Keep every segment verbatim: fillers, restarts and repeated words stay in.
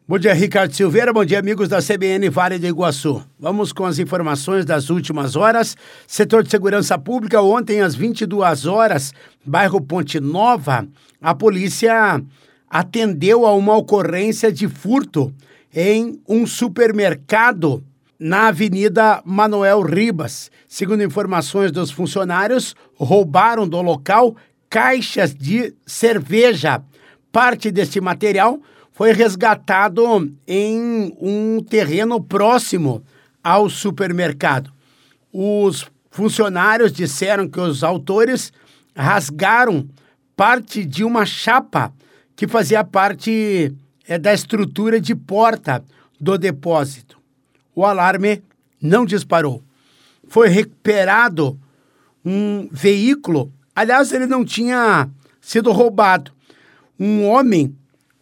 Bom dia, Ricardo Silveira. Bom dia, amigos da C B N Vale do Iguaçu. Vamos com as informações das últimas horas. Setor de Segurança Pública, ontem às vinte e duas horas, bairro Ponte Nova, a polícia atendeu a uma ocorrência de furto em um supermercado na Avenida Manuel Ribas. Segundo informações dos funcionários, roubaram do local caixas de cerveja. Parte deste material foi resgatado em um terreno próximo ao supermercado. Os funcionários disseram que os autores rasgaram parte de uma chapa que fazia parte é, da estrutura de porta do depósito. O alarme não disparou. Foi recuperado um veículo. Aliás, ele não tinha sido roubado. Um homem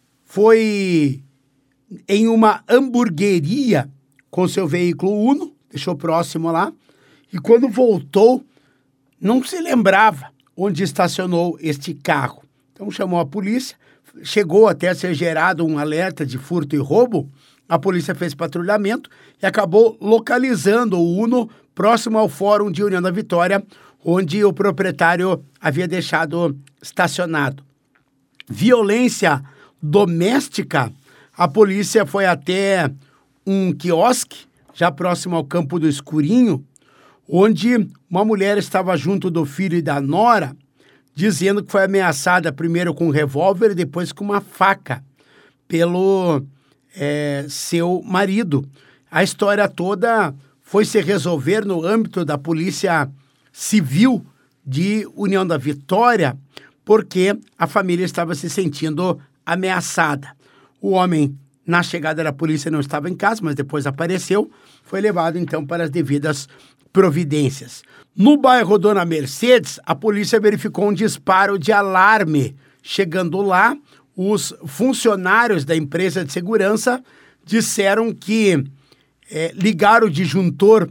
foi em uma hamburgueria com seu veículo Uno, deixou próximo lá, e quando voltou, não se lembrava onde estacionou este carro. Então chamou a polícia, chegou até a ser gerado um alerta de furto e roubo. A polícia fez patrulhamento e acabou localizando o Uno próximo ao Fórum de União da Vitória, onde o proprietário havia deixado estacionado. Violência doméstica, a polícia foi até um quiosque, já próximo ao Campo do Escurinho, onde uma mulher estava junto do filho e da nora, dizendo que foi ameaçada primeiro com um revólver e depois com uma faca pelo é, seu marido. A história toda foi se resolver no âmbito da Polícia Civil de União da Vitória, porque a família estava se sentindo ameaçada. O homem, na chegada da polícia, não estava em casa, mas depois apareceu, foi levado então para as devidas providências. No bairro Dona Mercedes, a polícia verificou um disparo de alarme. Chegando lá, os funcionários da empresa de segurança disseram que é, ligaram o disjuntor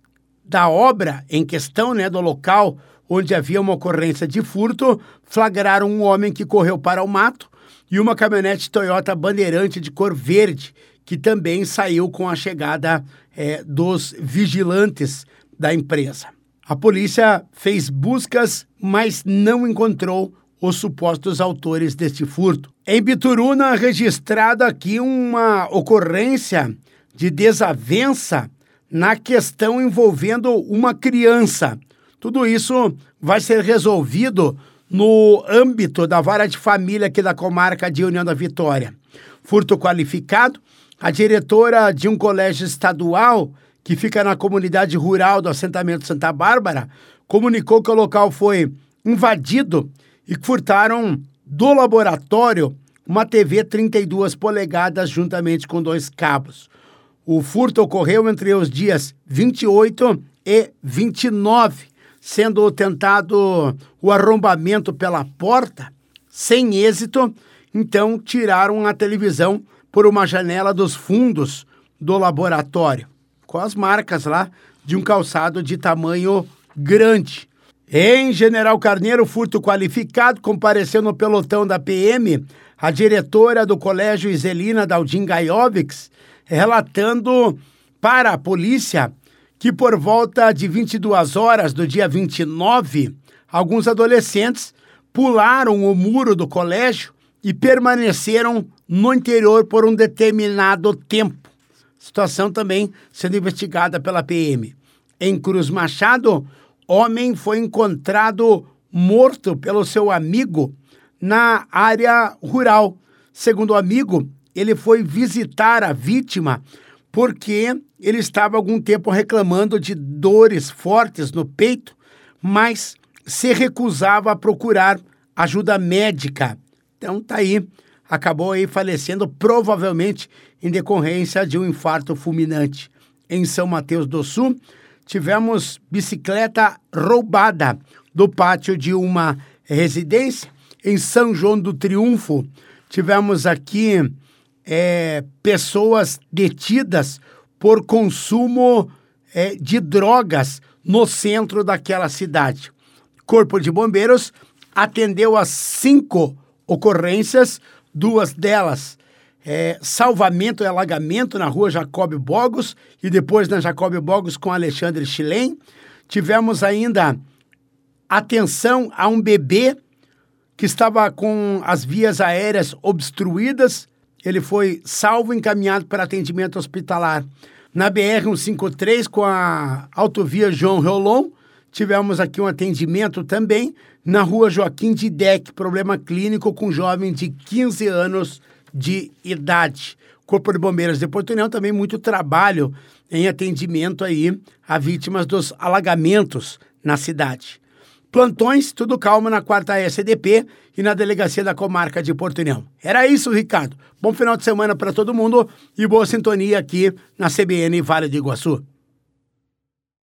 da obra em questão, né, do local onde havia uma ocorrência de furto, flagraram um homem que correu para o mato e uma caminhonete Toyota Bandeirante de cor verde, que também saiu com a chegada é, dos vigilantes da empresa. A polícia fez buscas, mas não encontrou os supostos autores deste furto. Em Bituruna, registrada aqui uma ocorrência de desavença na questão envolvendo uma criança. Tudo isso vai ser resolvido no âmbito da vara de família aqui da comarca de União da Vitória. Furto qualificado, a diretora de um colégio estadual que fica na comunidade rural do assentamento Santa Bárbara comunicou que o local foi invadido e que furtaram do laboratório uma T V trinta e duas polegadas juntamente com dois cabos. O furto ocorreu entre os dias vinte e oito e vinte e nove, sendo tentado o arrombamento pela porta, sem êxito. Então tiraram a televisão por uma janela dos fundos do laboratório, com as marcas lá de um calçado de tamanho grande. Em General Carneiro, furto qualificado, compareceu no pelotão da P M a diretora do Colégio Iselina Daldim Gaiovics, relatando para a polícia que por volta de vinte e duas horas do dia vinte e nove, alguns adolescentes pularam o muro do colégio e permaneceram no interior por um determinado tempo. Situação também sendo investigada pela P M. Em Cruz Machado, homem foi encontrado morto pelo seu amigo na área rural. Segundo o amigo, ele foi visitar a vítima porque ele estava há algum tempo reclamando de dores fortes no peito, mas se recusava a procurar ajuda médica. Então tá aí, acabou aí falecendo, provavelmente em decorrência de um infarto fulminante. Em São Mateus do Sul, tivemos bicicleta roubada do pátio de uma residência. Em São João do Triunfo, tivemos aqui é, pessoas detidas por consumo é, de drogas no centro daquela cidade. Corpo de Bombeiros atendeu a cinco ocorrências, duas delas é, salvamento e alagamento na rua Jacob Bogos e depois na Jacob Bogos com Alexandre Chilem. Tivemos ainda atenção a um bebê que estava com as vias aéreas obstruídas. Ele foi salvo e encaminhado para atendimento hospitalar. Na B R cento e cinquenta e três, com a autovia João Rolon, tivemos aqui um atendimento também na rua Joaquim de Deck, problema clínico com um jovem de quinze anos de idade. Corpo de Bombeiros de Porto União também muito trabalho em atendimento aí a vítimas dos alagamentos na cidade. Plantões, tudo calmo na quarta S D P e na Delegacia da Comarca de Porto União. Era isso, Ricardo. Bom final de semana para todo mundo e boa sintonia aqui na C B N Vale do Iguaçu.